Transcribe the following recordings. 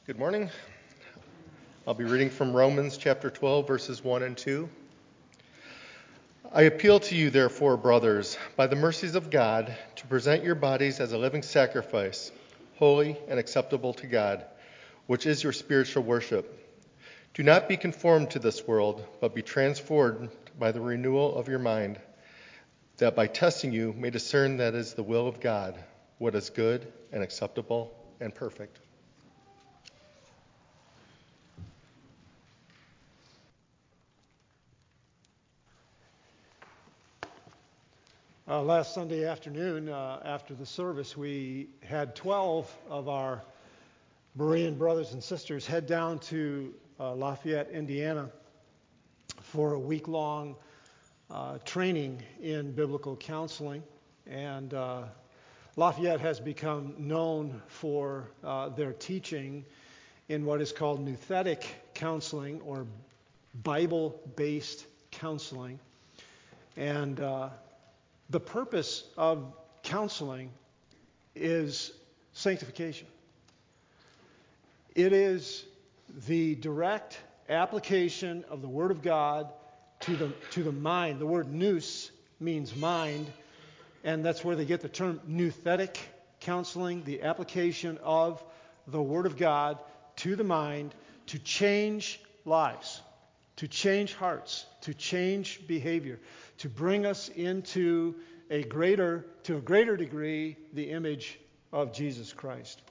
Good morning. I'll be reading from Romans chapter 12, verses 1 and 2. I appeal to you, therefore, brothers, by the mercies of God, to present your bodies as a living sacrifice, holy and acceptable to God, which is your spiritual worship. Do not be conformed to this world, but be transformed by the renewal of your mind, that by testing you may discern that is the will of God, what is good and acceptable and perfect. Last Sunday afternoon, after the service, we had 12 of our Berean brothers and sisters head down to Lafayette, Indiana, for a week-long training in biblical counseling. And Lafayette has become known for their teaching in what is called nouthetic counseling, or Bible-based counseling. And the purpose of counseling is sanctification. It is the direct application of the Word of God to the mind. The word nous means mind, and that's where they get the term nouthetic counseling, the application of the Word of God to the mind to change lives, to change hearts, to change behavior, to bring us into a greater degree, the image of Jesus Christ.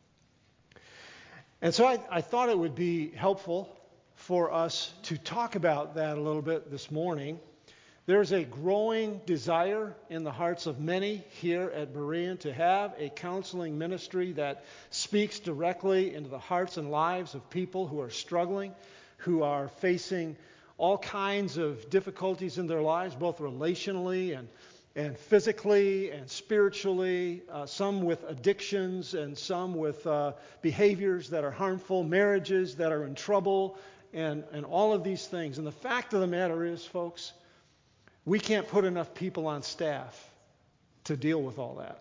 And so I thought it would be helpful for us to talk about that a little bit this morning. There's a growing desire in the hearts of many here at Berean to have a counseling ministry that speaks directly into the hearts and lives of people who are struggling, who are facing all kinds of difficulties in their lives, both relationally and physically and spiritually, some with addictions and some with behaviors that are harmful, marriages that are in trouble, and all of these things. And the fact of the matter is, folks, we can't put enough people on staff to deal with all that.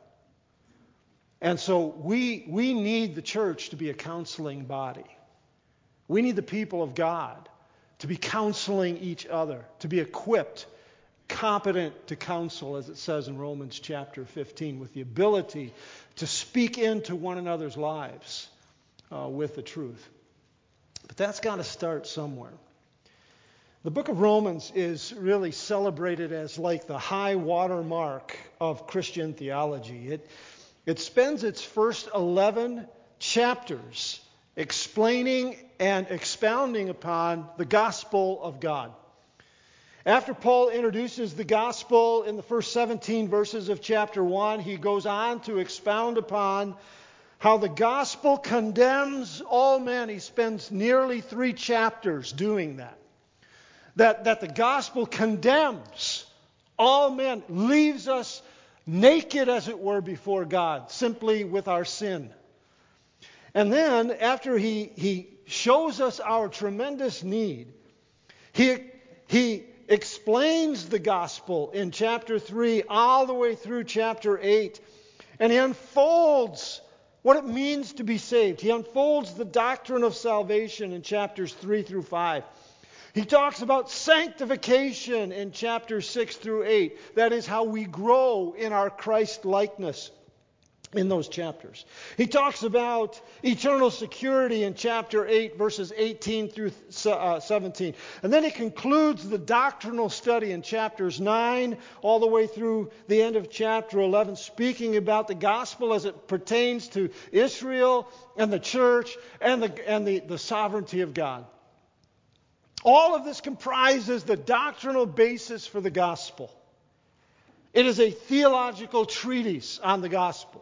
And so we need the church to be a counseling body. We need the people of God to be counseling each other, to be equipped, competent to counsel, as it says in Romans chapter 15, with the ability to speak into one another's lives with the truth. But that's got to start somewhere. The book of Romans is really celebrated as like the high water mark of Christian theology. It spends its first 11 chapters explaining and expounding upon the gospel of God. After Paul introduces the gospel in the first 17 verses of chapter 1, he goes on to expound upon how the gospel condemns all men. He spends nearly 3 chapters doing that. That the gospel condemns all men, leaves us naked, as it were, before God, simply with our sin. And then, after he shows us our tremendous need, he explains the gospel in chapter 3 all the way through chapter 8. And he unfolds what it means to be saved. He unfolds the doctrine of salvation in chapters 3 through 5. He talks about sanctification in chapters 6 through 8. That is how we grow in our Christ-likeness in those chapters. He talks about eternal security in chapter 8, verses 18 through 17. And then he concludes the doctrinal study in chapters 9 all the way through the end of chapter 11, speaking about the gospel as it pertains to Israel and the church and the sovereignty of God. All of this comprises the doctrinal basis for the gospel. It is a theological treatise on the gospel.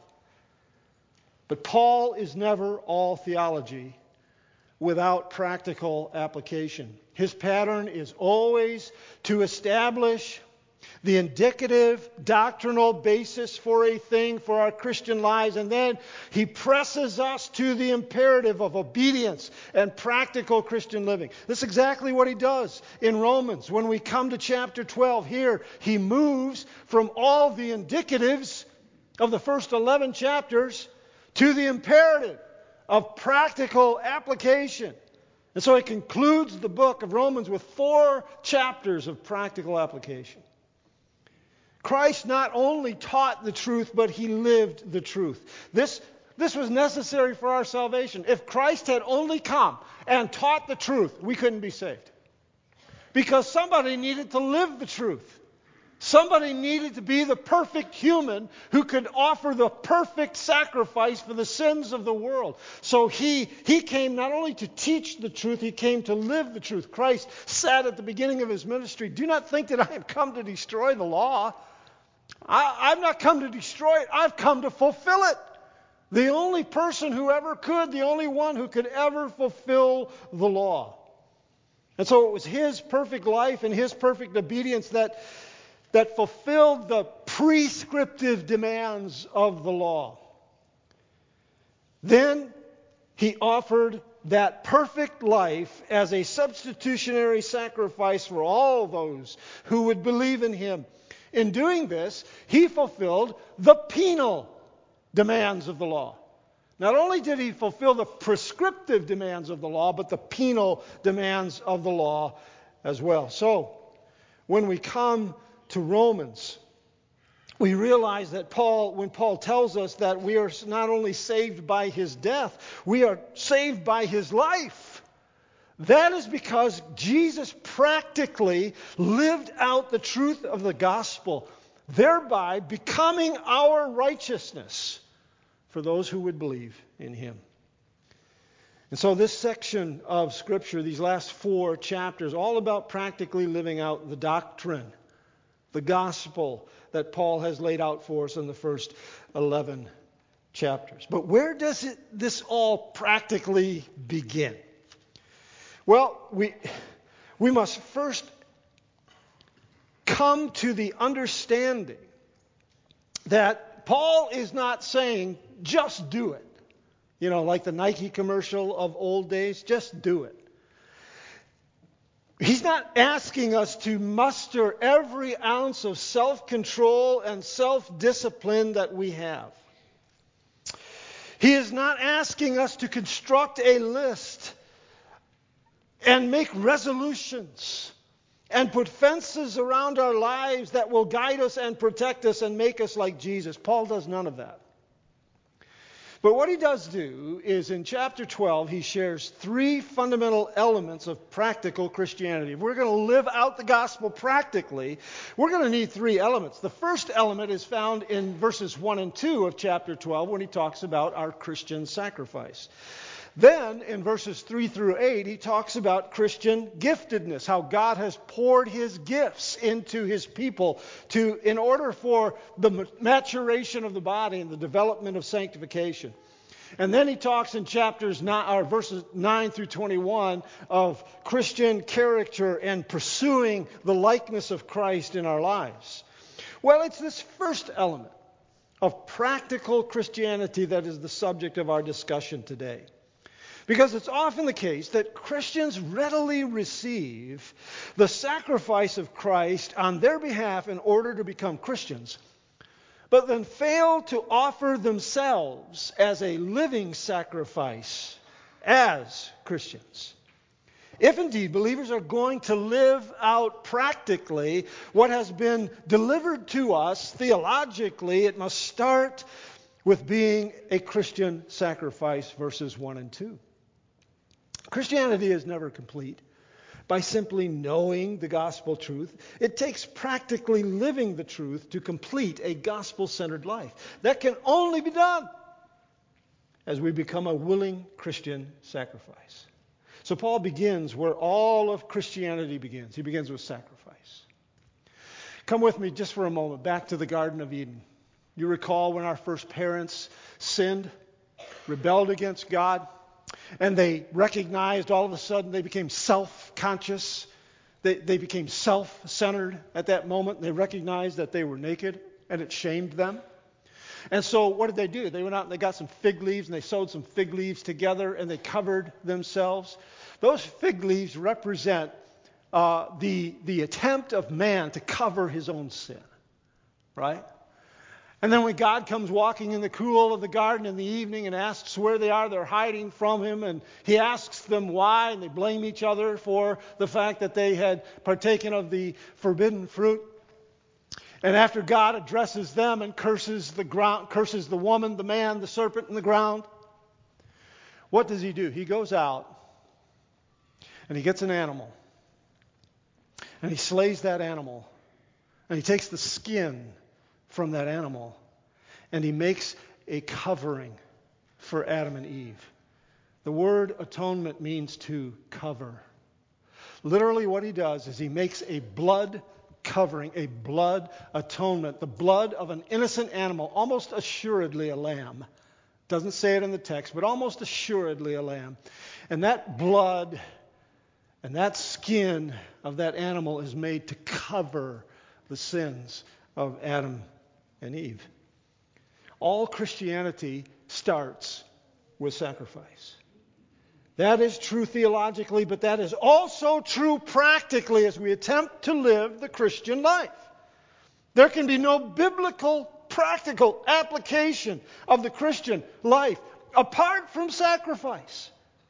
But Paul is never all theology without practical application. His pattern is always to establish the indicative doctrinal basis for a thing for our Christian lives, and then he presses us to the imperative of obedience and practical Christian living. This is exactly what he does in Romans. When we come to chapter 12 here, he moves from all the indicatives of the first 11 chapters to the imperative of practical application. And so he concludes the book of Romans with 4 chapters of practical application. Christ not only taught the truth, but he lived the truth. This was necessary for our salvation. If Christ had only come and taught the truth, we couldn't be saved. Because somebody needed to live the truth. Somebody needed to be the perfect human who could offer the perfect sacrifice for the sins of the world. So he came not only to teach the truth, he came to live the truth. Christ said at the beginning of his ministry, "Do not think that I have come to destroy the law. I've not come to destroy it. I've come to fulfill it." The only person who ever could, the only one who could ever fulfill the law. And so it was his perfect life and his perfect obedience that fulfilled the prescriptive demands of the law. Then he offered that perfect life as a substitutionary sacrifice for all those who would believe in him. In doing this, he fulfilled the penal demands of the law. Not only did he fulfill the prescriptive demands of the law, but the penal demands of the law as well. So, when we come to Romans, we realize that when Paul tells us that we are not only saved by his death, we are saved by his life. That is because Jesus practically lived out the truth of the gospel, thereby becoming our righteousness for those who would believe in him. And so this section of Scripture, these last 4 chapters, all about practically living out the doctrine, the gospel that Paul has laid out for us in the first 11 chapters. But where does this all practically begin? Well, we must first come to the understanding that Paul is not saying, just do it. You know, like the Nike commercial of old days, just do it. He's not asking us to muster every ounce of self-control and self-discipline that we have. He is not asking us to construct a list and make resolutions and put fences around our lives that will guide us and protect us and make us like Jesus. Paul does none of that. But what he does do is in chapter 12, he shares 3 fundamental elements of practical Christianity. If we're going to live out the gospel practically, we're going to need 3 elements. The first element is found in verses 1 and 2 of chapter 12 when he talks about our Christian sacrifice. Then, in verses 3 through 8, he talks about Christian giftedness, how God has poured his gifts into his people in order for the maturation of the body and the development of sanctification. And then he talks in verses 9 through 21 of Christian character and pursuing the likeness of Christ in our lives. Well, it's this first element of practical Christianity that is the subject of our discussion today. Because it's often the case that Christians readily receive the sacrifice of Christ on their behalf in order to become Christians, but then fail to offer themselves as a living sacrifice as Christians. If indeed believers are going to live out practically what has been delivered to us theologically, it must start with being a Christian sacrifice, verses 1 and 2. Christianity is never complete by simply knowing the gospel truth. It takes practically living the truth to complete a gospel-centered life. That can only be done as we become a willing Christian sacrifice. So Paul begins where all of Christianity begins. He begins with sacrifice. Come with me just for a moment back to the Garden of Eden. You recall when our first parents sinned, rebelled against God, and they recognized all of a sudden they became self-conscious. They became self-centered at that moment. They recognized that they were naked, and it shamed them. And so what did they do? They went out and they got some fig leaves, and they sewed some fig leaves together, and they covered themselves. Those fig leaves represent the attempt of man to cover his own sin, right? And then when God comes walking in the cool of the garden in the evening and asks where they are, they're hiding from him. And he asks them why, and they blame each other for the fact that they had partaken of the forbidden fruit. And after God addresses them and curses the ground, curses the woman, the man, the serpent, and the ground, what does he do? He goes out and he gets an animal. And he slays that animal. And he takes the skin from that animal, and he makes a covering for Adam and Eve. The word atonement means to cover. Literally what he does is he makes a blood covering, a blood atonement, the blood of an innocent animal, almost assuredly a lamb. Doesn't say it in the text, but almost assuredly a lamb. And that blood and that skin of that animal is made to cover the sins of Adam and Eve. All Christianity starts with sacrifice. That is true theologically, but that is also true practically as we attempt to live the Christian life. There can be no biblical, practical application of the Christian life apart from sacrifice.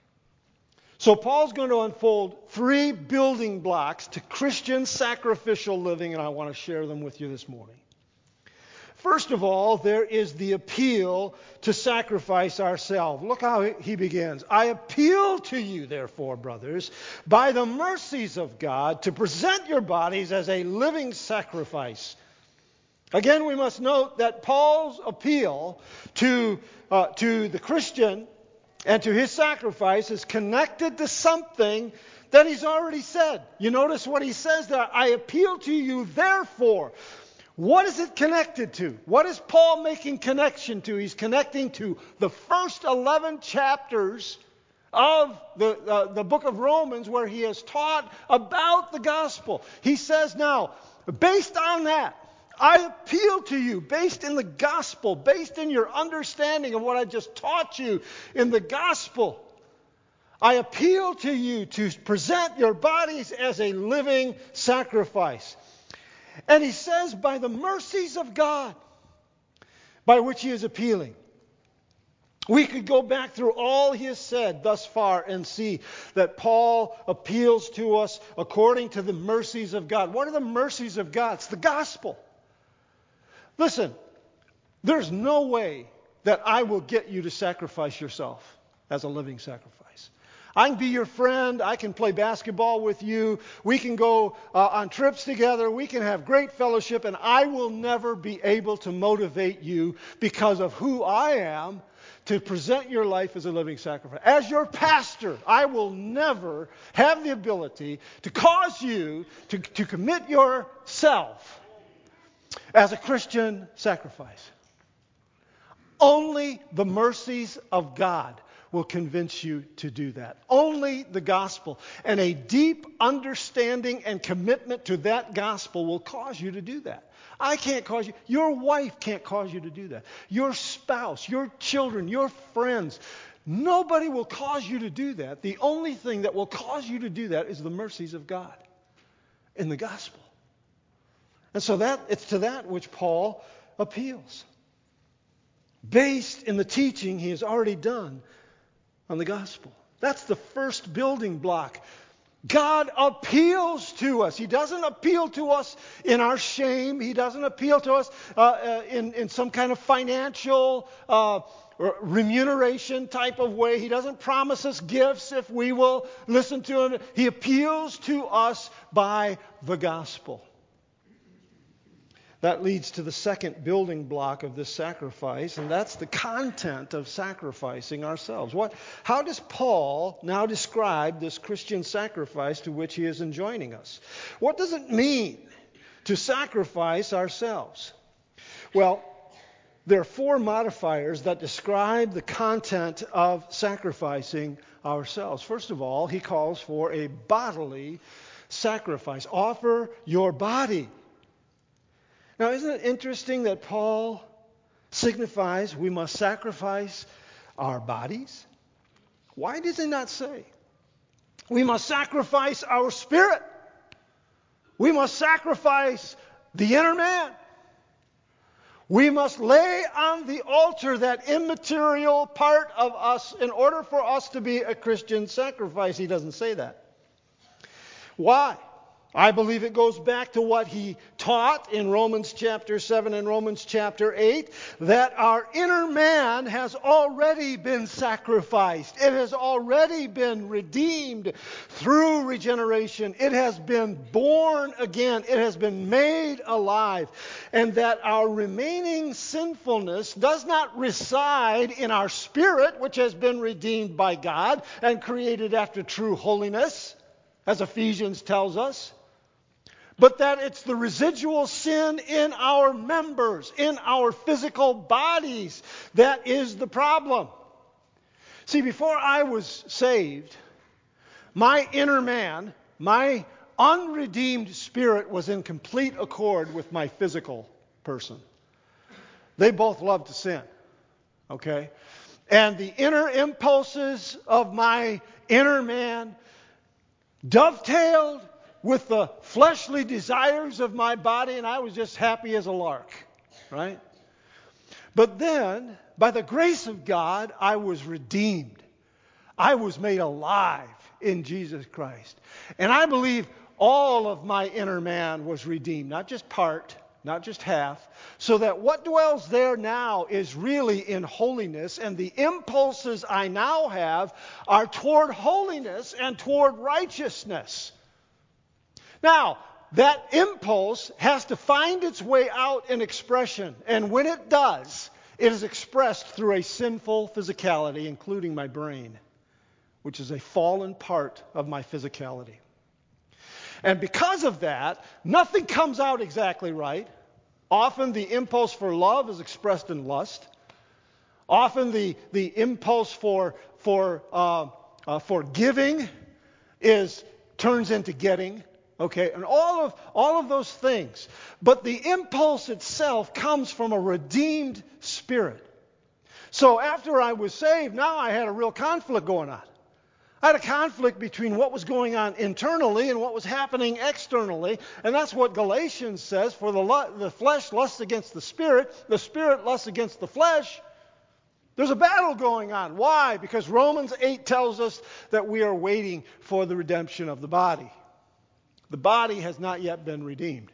So Paul's going to unfold 3 building blocks to Christian sacrificial living, and I want to share them with you this morning. First of all, there is the appeal to sacrifice ourselves. Look how he begins. I appeal to you, therefore, brothers, by the mercies of God, to present your bodies as a living sacrifice. Again, we must note that Paul's appeal to the Christian and to his sacrifice is connected to something that he's already said. You notice what he says there. I appeal to you, therefore. What is it connected to? What is Paul making connection to? He's connecting to the first 11 chapters of the book of Romans, where he has taught about the gospel. He says now, based on that, I appeal to you, based in the gospel, based in your understanding of what I just taught you in the gospel, I appeal to you to present your bodies as a living sacrifice. And he says, by the mercies of God, by which he is appealing. We could go back through all he has said thus far and see that Paul appeals to us according to the mercies of God. What are the mercies of God? It's the gospel. Listen, there's no way that I will get you to sacrifice yourself as a living sacrifice. I can be your friend. I can play basketball with you. We can go on trips together. We can have great fellowship, and I will never be able to motivate you because of who I am to present your life as a living sacrifice. As your pastor, I will never have the ability to cause you to commit yourself as a Christian sacrifice. Only the mercies of God will convince you to do that. Only the gospel and a deep understanding and commitment to that gospel will cause you to do that. I can't cause you. Your wife can't cause you to do that. Your spouse, your children, your friends. Nobody will cause you to do that. The only thing that will cause you to do that is the mercies of God in the gospel. And so it's to that which Paul appeals. Based in the teaching he has already done on the gospel. That's the first building block. God appeals to us. He doesn't appeal to us in our shame. He doesn't appeal to us in some kind of financial remuneration type of way. He doesn't promise us gifts if we will listen to him. He appeals to us by the gospel. That leads to the second building block of this sacrifice, and that's the content of sacrificing ourselves. How does Paul now describe this Christian sacrifice to which he is enjoining us? What does it mean to sacrifice ourselves? Well, there are 4 modifiers that describe the content of sacrificing ourselves. First of all, he calls for a bodily sacrifice. Offer your body. Now, isn't it interesting that Paul signifies we must sacrifice our bodies? Why does he not say we must sacrifice our spirit? We must sacrifice the inner man. We must lay on the altar that immaterial part of us in order for us to be a Christian sacrifice. He doesn't say that. Why? I believe it goes back to what he taught in Romans chapter 7 and Romans chapter 8, that our inner man has already been sacrificed. It has already been redeemed through regeneration. It has been born again. It has been made alive. And that our remaining sinfulness does not reside in our spirit, which has been redeemed by God and created after true holiness, as Ephesians tells us. But that it's the residual sin in our members, in our physical bodies, that is the problem. See, before I was saved, my inner man, my unredeemed spirit was in complete accord with my physical person. They both loved to sin, okay? And the inner impulses of my inner man dovetailed with the fleshly desires of my body, and I was just happy as a lark, right? But then, by the grace of God, I was redeemed. I was made alive in Jesus Christ. And I believe all of my inner man was redeemed, not just part, not just half, so that what dwells there now is really in holiness, and the impulses I now have are toward holiness and toward righteousness. Now, that impulse has to find its way out in expression. And when it does, it is expressed through a sinful physicality, including my brain, which is a fallen part of my physicality. And because of that, nothing comes out exactly right. Often the impulse for love is expressed in lust. Often the impulse for giving turns into getting. Okay, and all of those things. But the impulse itself comes from a redeemed spirit. So after I was saved, now I had a real conflict going on. I had a conflict between what was going on internally and what was happening externally. And that's what Galatians says, for the flesh lusts against the spirit lusts against the flesh. There's a battle going on. Why? Because Romans 8 tells us that we are waiting for the redemption of the body. The body has not yet been redeemed.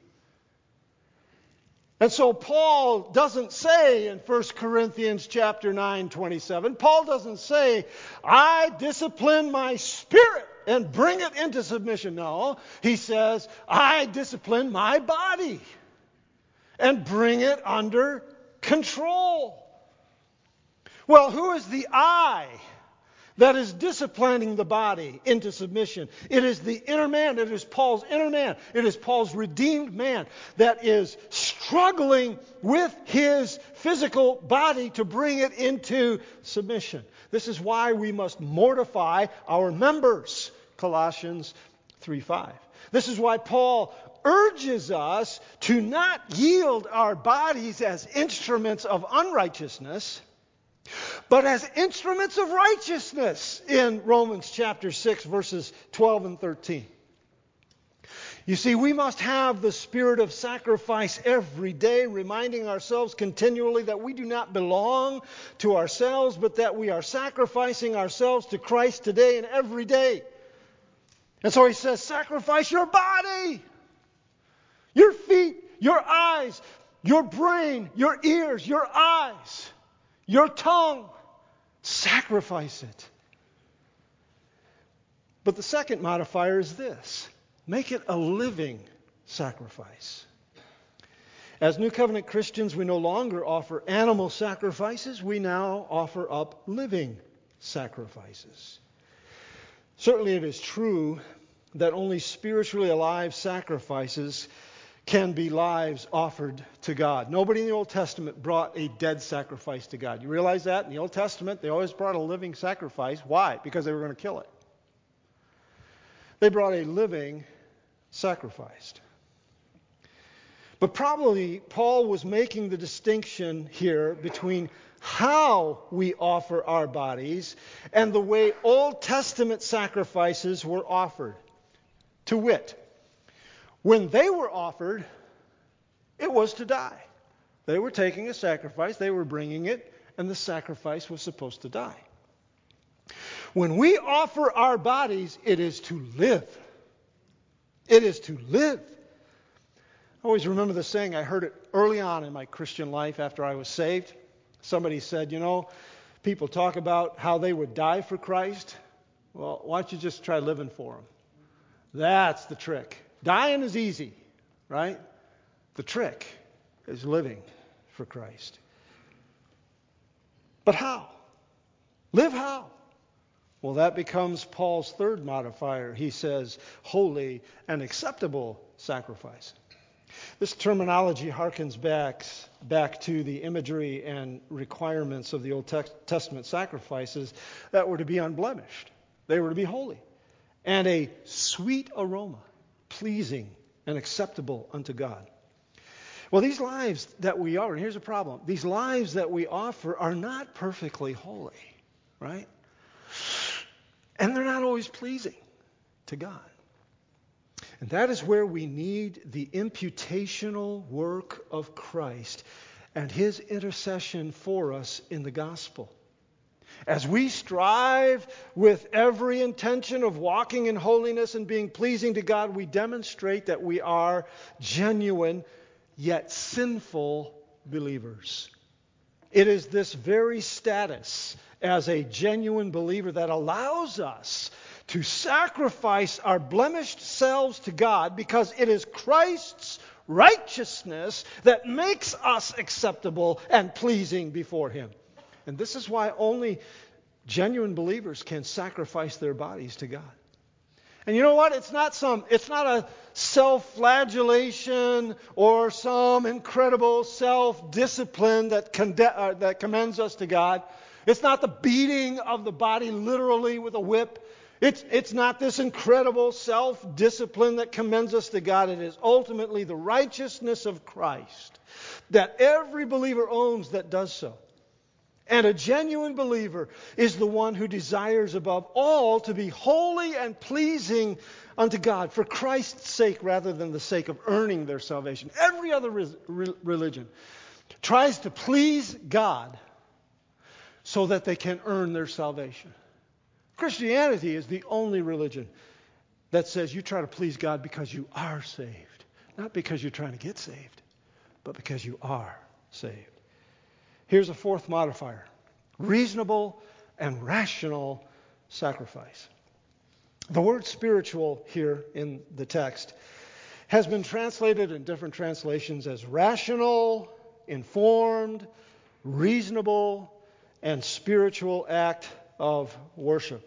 And so Paul doesn't say in 1 Corinthians chapter 9:27, Paul doesn't say, I discipline my spirit and bring it into submission. No, he says, I discipline my body and bring it under control. Well, who is the I that is disciplining the body into submission? It is the inner man. It is Paul's inner man. It is Paul's redeemed man that is struggling with his physical body to bring it into submission. This is why we must mortify our members, Colossians 3:5. This is why Paul urges us to not yield our bodies as instruments of unrighteousness, but as instruments of righteousness in Romans chapter 6, verses 12 and 13. You see, we must have the spirit of sacrifice every day, reminding ourselves continually that we do not belong to ourselves, but that we are sacrificing ourselves to Christ today and every day. And so he says, sacrifice your body, your feet, your eyes, your brain, your ears, your eyes, your tongue. Sacrifice it. But the second modifier is this. Make it a living sacrifice. As New Covenant Christians, we no longer offer animal sacrifices. We now offer up living sacrifices. Certainly it is true that only spiritually alive sacrifices can be lives offered to God. Nobody in the Old Testament brought a dead sacrifice to God. You realize that? In the Old Testament, they always brought a living sacrifice. Why? Because they were going to kill it. They brought a living sacrifice. But probably Paul was making the distinction here between how we offer our bodies and the way Old Testament sacrifices were offered. To wit, when they were offered, it was to die. They were taking a sacrifice, they were bringing it, and the sacrifice was supposed to die. When we offer our bodies, it is to live. It is to live. I always remember the saying, I heard it early on in my Christian life after I was saved. Somebody said, people talk about how they would die for Christ. Well, why don't you just try living for Him? That's the trick. Dying is easy, right? The trick is living for Christ. But how? Live how? Well, that becomes Paul's third modifier. He says, holy and acceptable sacrifice. This terminology harkens back to the imagery and requirements of the Old Testament sacrifices that were to be unblemished. They were to be holy and a sweet aroma, pleasing and acceptable unto God. Well, these lives that we offer, and here's a problem, these lives that we offer are not perfectly holy, right? And they're not always pleasing to God. And that is where we need the imputational work of Christ and His intercession for us in the gospel. As we strive with every intention of walking in holiness and being pleasing to God, we demonstrate that we are genuine yet sinful believers. It is this very status as a genuine believer that allows us to sacrifice our blemished selves to God, because it is Christ's righteousness that makes us acceptable and pleasing before Him. And this is why only genuine believers can sacrifice their bodies to God. And you know what? It's not a self-flagellation or some incredible self-discipline that commends us to God. It's not the beating of the body literally with a whip. It's not this incredible self-discipline that commends us to God. It is ultimately the righteousness of Christ that every believer owns that does so. And a genuine believer is the one who desires above all to be holy and pleasing unto God for Christ's sake rather than the sake of earning their salvation. Every other religion tries to please God so that they can earn their salvation. Christianity is the only religion that says you try to please God because you are saved. Not because you're trying to get saved, but because you are saved. Here's a fourth modifier: reasonable and rational sacrifice. The word spiritual here in the text has been translated in different translations as rational, informed, reasonable, and spiritual act of worship.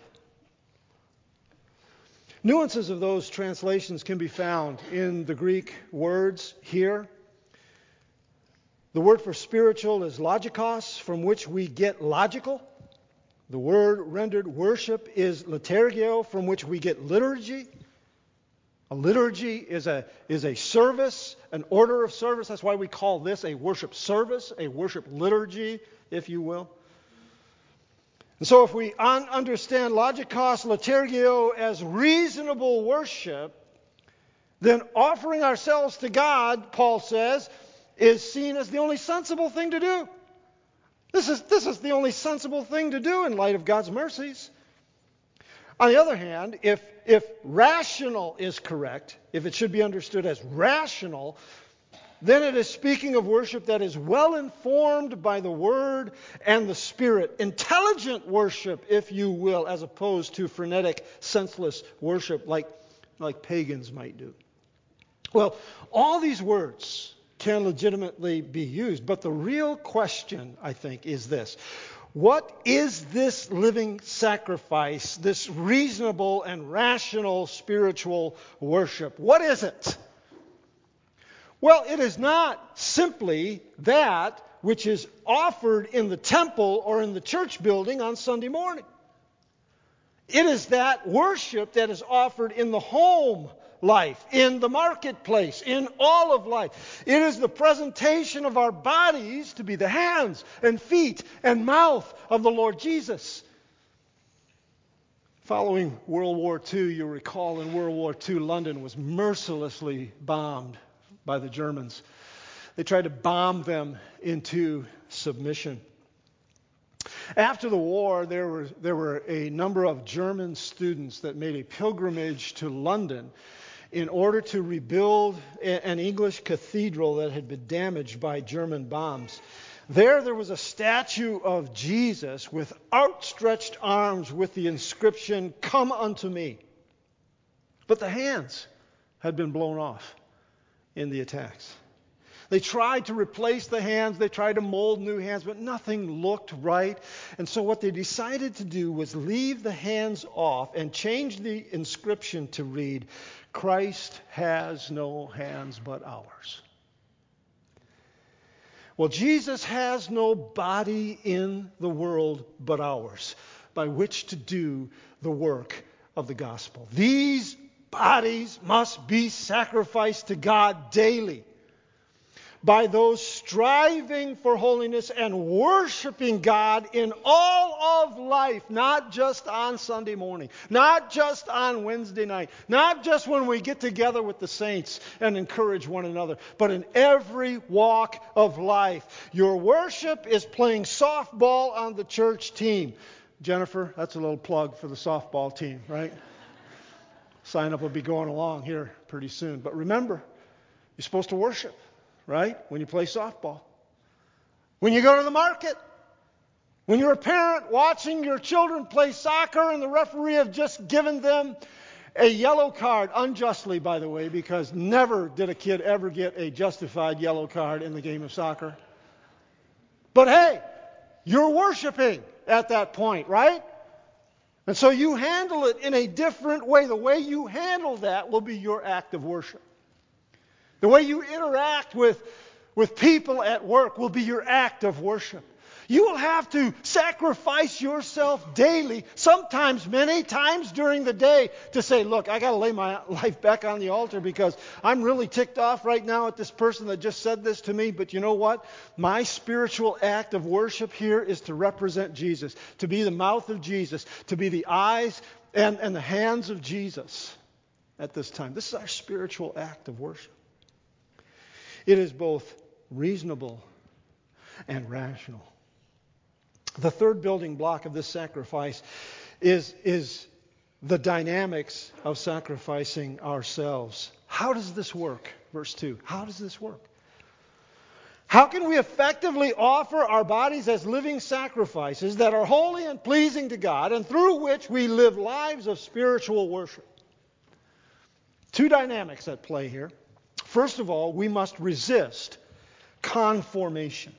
Nuances of those translations can be found in the Greek words here. The word for spiritual is logikos, from which we get logical. The word rendered worship is liturgio, from which we get liturgy. A liturgy is a service, an order of service. That's why we call this a worship service, a worship liturgy, if you will. And so if we understand logikos, liturgio as reasonable worship, then offering ourselves to God, Paul says, is seen as the only sensible thing to do. This is the only sensible thing to do in light of God's mercies. On the other hand, if rational is correct, if it should be understood as rational, then it is speaking of worship that is well informed by the Word and the Spirit. Intelligent worship, if you will, as opposed to frenetic, senseless worship like pagans might do. Well, all these words can legitimately be used, but the real question, I think, is this: what is this living sacrifice, this reasonable and rational spiritual worship? What is it? Well, it is not simply that which is offered in the temple or in the church building on Sunday morning. It is that worship that is offered in the home life, in the marketplace, in all of life. It is the presentation of our bodies to be the hands and feet and mouth of the Lord Jesus. Following World War II, you'll recall in World War II, London was mercilessly bombed by the Germans. They tried to bomb them into submission. After the war, there were a number of German students that made a pilgrimage to London in order to rebuild an English cathedral that had been damaged by German bombs. There was a statue of Jesus with outstretched arms with the inscription, "Come unto me." But the hands had been blown off in the attacks. They tried to replace the hands, they tried to mold new hands, but nothing looked right. And so what they decided to do was leave the hands off and change the inscription to read, "Christ has no hands but ours." Well, Jesus has no body in the world but ours, by which to do the work of the gospel. These bodies must be sacrificed to God daily by those striving for holiness and worshiping God in all of life, not just on Sunday morning, not just on Wednesday night, not just when we get together with the saints and encourage one another, but in every walk of life. Your worship is playing softball on the church team. Jennifer, that's a little plug for the softball team, right? Sign up will be going along here pretty soon. But remember, you're supposed to worship, right? When you play softball. When you go to the market. When you're a parent watching your children play soccer and the referee have just given them a yellow card, unjustly, by the way, because never did a kid ever get a justified yellow card in the game of soccer. But hey, you're worshiping at that point, right? And so you handle it in a different way. The way you handle that will be your act of worship. The way you interact with people at work will be your act of worship. You will have to sacrifice yourself daily, sometimes many times during the day, to say, look, I got to lay my life back on the altar because I'm really ticked off right now at this person that just said this to me. But you know what? My spiritual act of worship here is to represent Jesus, to be the mouth of Jesus, to be the eyes and the hands of Jesus at this time. This is our spiritual act of worship. It is both reasonable and rational. The third building block of this sacrifice is the dynamics of sacrificing ourselves. How does this work? Verse 2. How does this work? How can we effectively offer our bodies as living sacrifices that are holy and pleasing to God and through which we live lives of spiritual worship? Two dynamics at play here. First of all, we must resist conformation.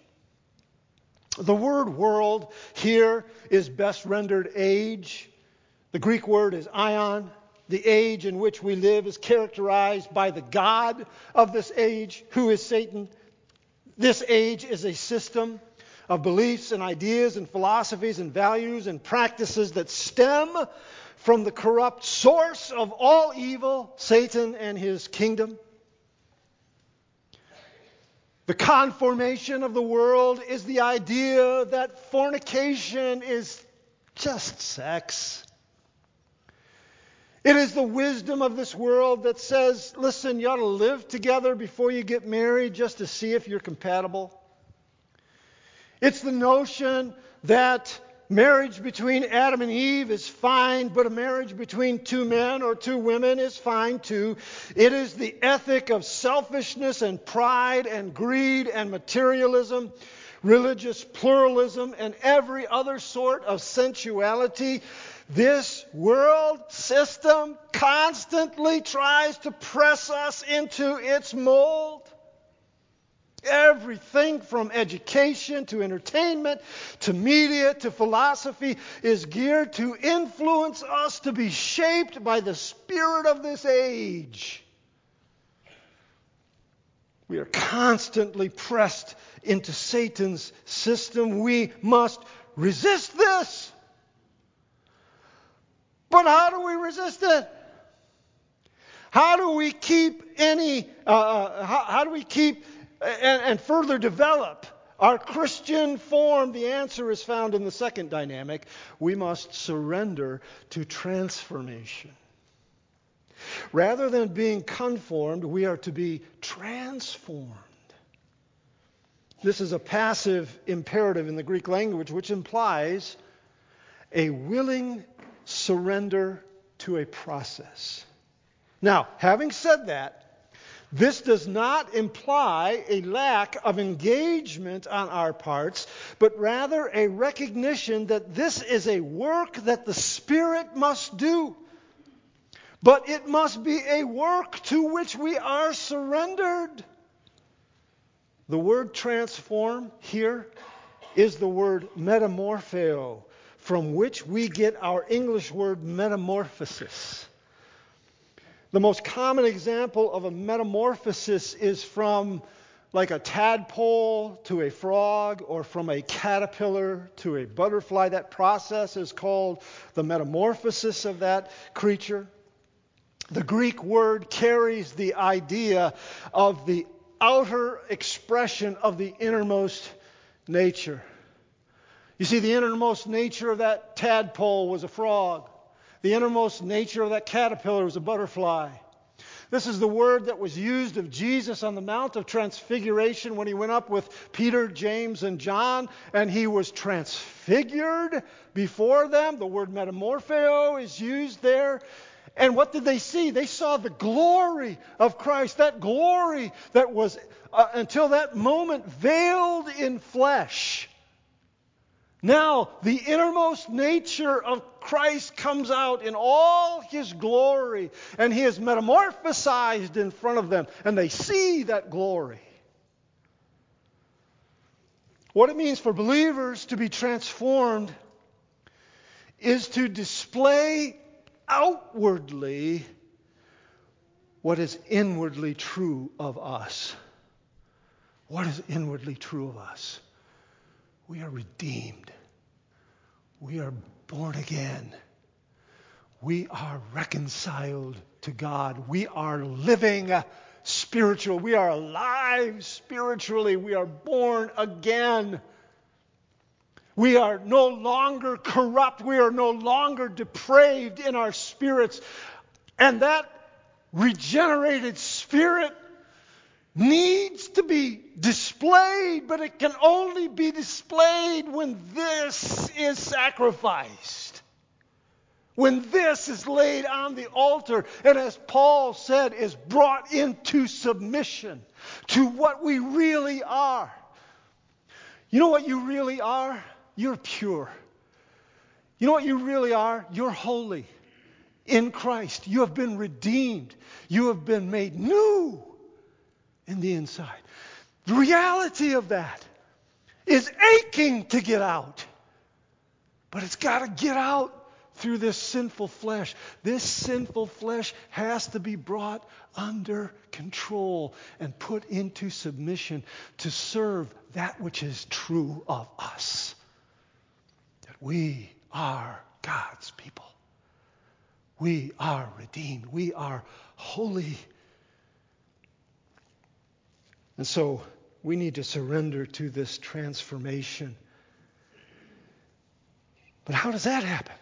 The word world here is best rendered age. The Greek word is aion. The age in which we live is characterized by the god of this age, who is Satan. This age is a system of beliefs and ideas and philosophies and values and practices that stem from the corrupt source of all evil, Satan and his kingdom. The conformation of the world is the idea that fornication is just sex. It is the wisdom of this world that says, listen, you ought to live together before you get married just to see if you're compatible. It's the notion that marriage between Adam and Eve is fine, but a marriage between two men or two women is fine too. It is the ethic of selfishness and pride and greed and materialism, religious pluralism, and every other sort of sensuality. This world system constantly tries to press us into its mold. Everything from education to entertainment to media to philosophy is geared to influence us to be shaped by the spirit of this age. We are constantly pressed into Satan's system. We must resist this. But how do we resist it? How do we keep and further develop our Christian form? The answer is found in the second dynamic. We must surrender to transformation. Rather than being conformed, we are to be transformed. This is a passive imperative in the Greek language, which implies a willing surrender to a process. Now, having said that, this does not imply a lack of engagement on our parts, but rather a recognition that this is a work that the Spirit must do. But it must be a work to which we are surrendered. The word transform here is the word metamorpheo, from which we get our English word metamorphosis. The most common example of a metamorphosis is from like a tadpole to a frog, or from a caterpillar to a butterfly. That process is called the metamorphosis of that creature. The Greek word carries the idea of the outer expression of the innermost nature. You see, the innermost nature of that tadpole was a frog. The innermost nature of that caterpillar was a butterfly. This is the word that was used of Jesus on the Mount of Transfiguration when he went up with Peter, James, and John, and he was transfigured before them. The word metamorpheo is used there. And what did they see? They saw the glory of Christ, that glory that was, until that moment, veiled in flesh. Now, the innermost nature of Christ comes out in all His glory, and He is metamorphosized in front of them, and they see that glory. What it means for believers to be transformed is to display outwardly what is inwardly true of us. What is inwardly true of us? We are redeemed. We are born again. We are reconciled to God. We are living spiritual. We are alive spiritually. We are born again. We are no longer corrupt. We are no longer depraved in our spirits. And that regenerated spirit needs to be displayed, but it can only be displayed when this is sacrificed. When this is laid on the altar, and as Paul said, is brought into submission to what we really are. You know what you really are? You're pure. You know what you really are? You're holy in Christ. You have been redeemed. You have been made new in the inside. The reality of that is aching to get out. But it's got to get out through this sinful flesh. This sinful flesh has to be brought under control and put into submission to serve that which is true of us. That we are God's people. We are redeemed. We are holy. And so we need to surrender to this transformation. But how does that happen?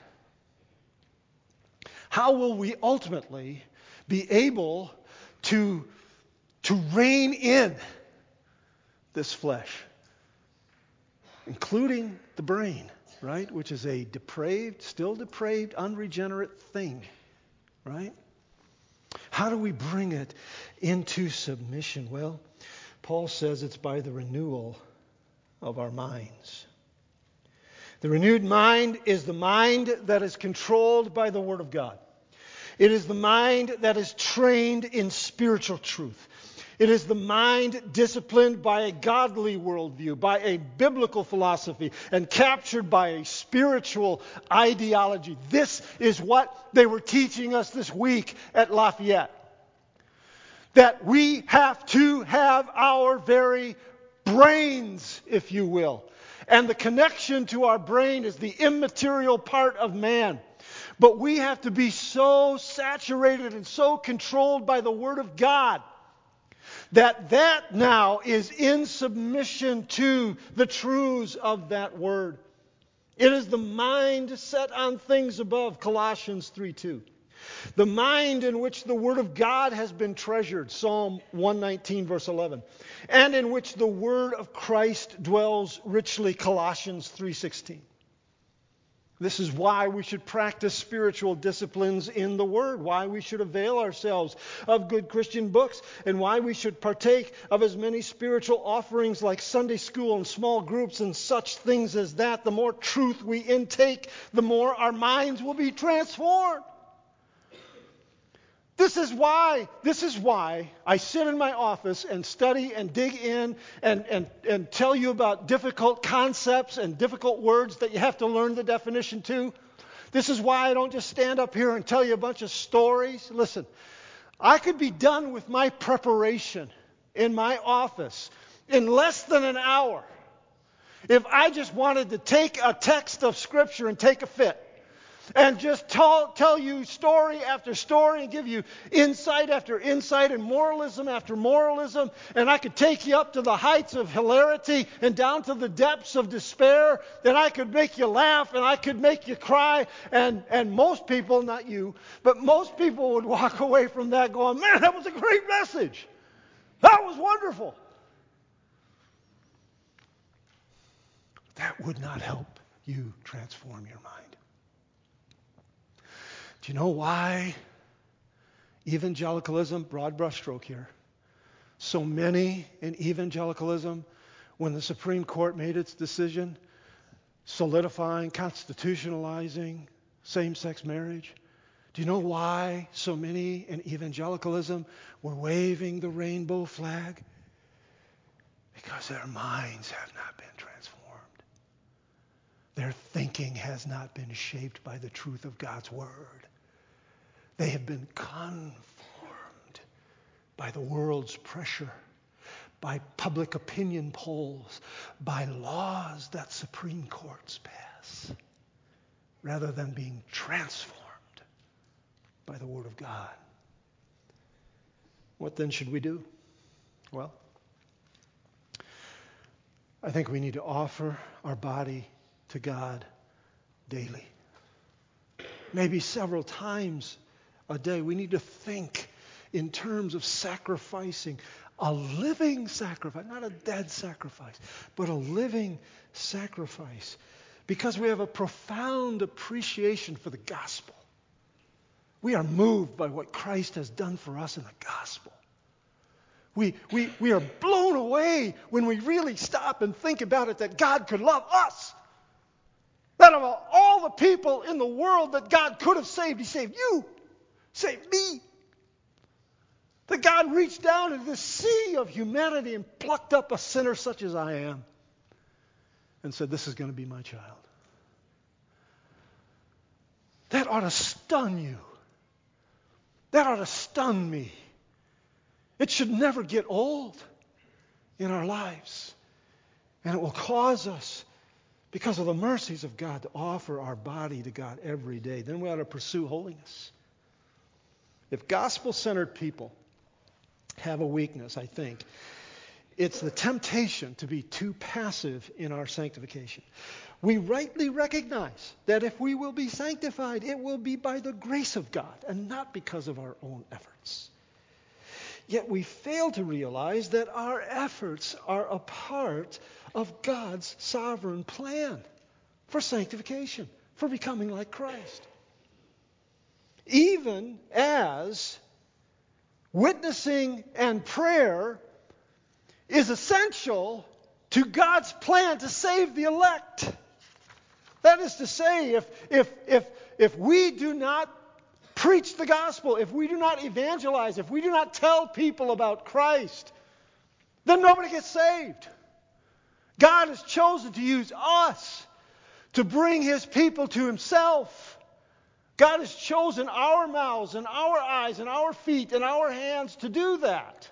How will we ultimately be able to rein in this flesh, including the brain, right? Which is a depraved, still depraved, unregenerate thing, right? How do we bring it into submission? Well, Paul says it's by the renewal of our minds. The renewed mind is the mind that is controlled by the Word of God. It is the mind that is trained in spiritual truth. It is the mind disciplined by a godly worldview, by a biblical philosophy, and captured by a spiritual ideology. This is what they were teaching us this week at Lafayette. That we have to have our very brains, if you will. And the connection to our brain is the immaterial part of man. But we have to be so saturated and so controlled by the Word of God that now is in submission to the truths of that Word. It is the mind set on things above, Colossians 3:2. The mind in which the Word of God has been treasured, Psalm 119, verse 11. And in which the Word of Christ dwells richly, Colossians 3:16. This is why we should practice spiritual disciplines in the Word, why we should avail ourselves of good Christian books, and why we should partake of as many spiritual offerings like Sunday school and small groups and such things as that. The more truth we intake, the more our minds will be transformed. This is why I sit in my office and study and dig in and tell you about difficult concepts and difficult words that you have to learn the definition to. This is why I don't just stand up here and tell you a bunch of stories. Listen, I could be done with my preparation in my office in less than an hour if I just wanted to take a text of Scripture and take a fit. And just tell you story after story and give you insight after insight and moralism after moralism. And I could take you up to the heights of hilarity and down to the depths of despair. And I could make you laugh and I could make you cry. And most people, not you, but most people would walk away from that going, man, that was a great message. That was wonderful. That would not help you transform your mind. Do you know why evangelicalism, broad brushstroke here, so many in evangelicalism, when the Supreme Court made its decision solidifying, constitutionalizing same-sex marriage, do you know why so many in evangelicalism were waving the rainbow flag? Because their minds have not been transformed. Their thinking has not been shaped by the truth of God's Word. They have been conformed by the world's pressure, by public opinion polls, by laws that Supreme Courts pass, rather than being transformed by the Word of God. What then should we do? Well, I think we need to offer our body to God daily. Maybe several times a day. We need to think in terms of sacrificing a living sacrifice, not a dead sacrifice, but a living sacrifice, because we have a profound appreciation for the gospel. We are moved by what Christ has done for us in the gospel. We are blown away when we really stop and think about it, that God could love us. That of all the people in the world that God could have saved, He saved you. Saved me. That God reached down into the sea of humanity and plucked up a sinner such as I am and said, this is going to be my child. That ought to stun you. That ought to stun me. It should never get old in our lives. And it will cause us, because of the mercies of God, to offer our body to God every day. Then we ought to pursue holiness. If gospel-centered people have a weakness, I think, it's the temptation to be too passive in our sanctification. We rightly recognize that if we will be sanctified, it will be by the grace of God and not because of our own efforts. Yet we fail to realize that our efforts are a part of God's sovereign plan for sanctification, for becoming like Christ. Even as witnessing and prayer is essential to God's plan to save the elect. That is to say, if we do not preach the gospel, if we do not evangelize, if we do not tell people about Christ, then nobody gets saved. God has chosen to use us to bring His people to Himself. God has chosen our mouths and our eyes and our feet and our hands to do that.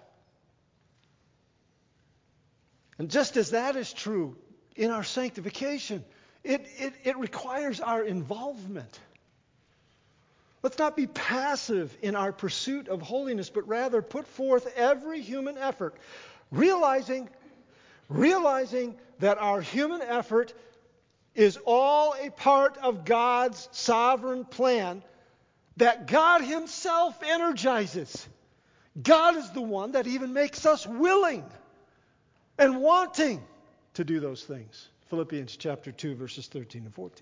And just as that is true in our sanctification, it requires our involvement. Let's not be passive in our pursuit of holiness, but rather put forth every human effort, realizing that our human effort is all a part of God's sovereign plan that God Himself energizes. God is the one that even makes us willing and wanting to do those things. Philippians chapter 2, verses 13 and 14.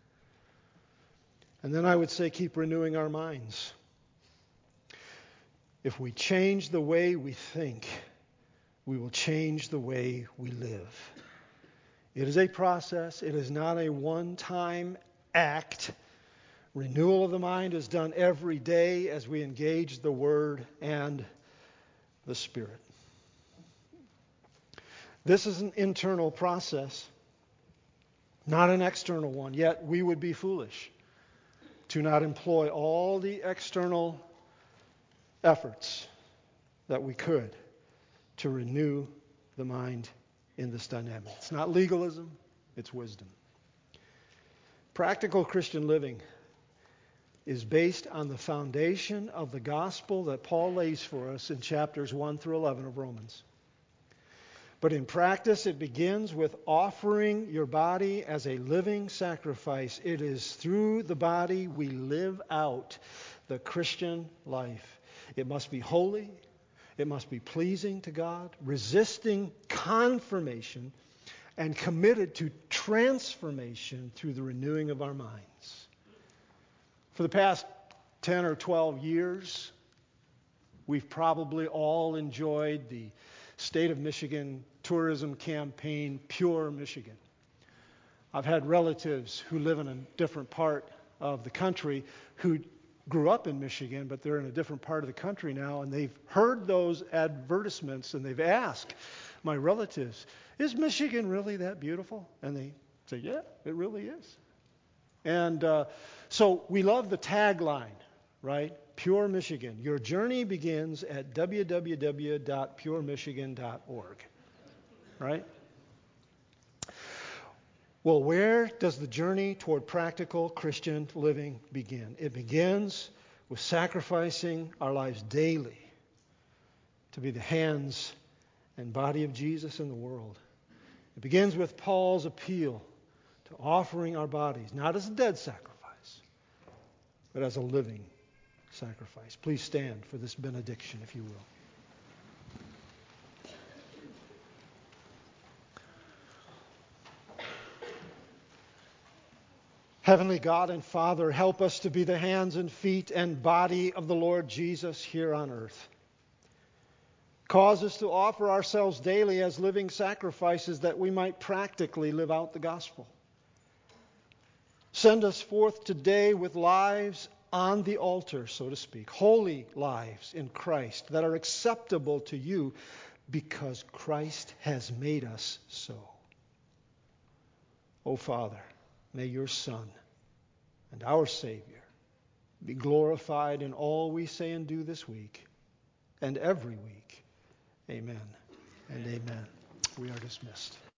And then I would say keep renewing our minds. If we change the way we think, we will change the way we live. It is a process. It is not a one-time act. Renewal of the mind is done every day as we engage the Word and the Spirit. This is an internal process, not an external one. Yet we would be foolish to not employ all the external efforts that we could to renew the mind in this dynamic. It's not legalism, it's wisdom. Practical Christian living is based on the foundation of the gospel that Paul lays for us in chapters 1 through 11 of Romans. But in practice, it begins with offering your body as a living sacrifice. It is through the body we live out the Christian life. It must be holy. It must be pleasing to God, resisting conformation, and committed to transformation through the renewing of our minds. For the past 10 or 12 years, we've probably all enjoyed the state of Michigan tourism campaign, Pure Michigan. I've had relatives who live in a different part of the country who grew up in Michigan, but they're in a different part of the country now, and they've heard those advertisements, and they've asked my relatives, is Michigan really that beautiful? And they say, yeah, it really is. And so we love the tagline, right? Pure Michigan. Your journey begins at www.puremichigan.org, right? Well, where does the journey toward practical Christian living begin? It begins with sacrificing our lives daily to be the hands and body of Jesus in the world. It begins with Paul's appeal to offering our bodies, not as a dead sacrifice, but as a living sacrifice. Please stand for this benediction, if you will. Heavenly God and Father, help us to be the hands and feet and body of the Lord Jesus here on earth. Cause us to offer ourselves daily as living sacrifices that we might practically live out the gospel. Send us forth today with lives on the altar, so to speak, holy lives in Christ that are acceptable to you because Christ has made us so. O Father, may your Son and our Savior be glorified in all we say and do this week and every week. Amen and amen. We are dismissed.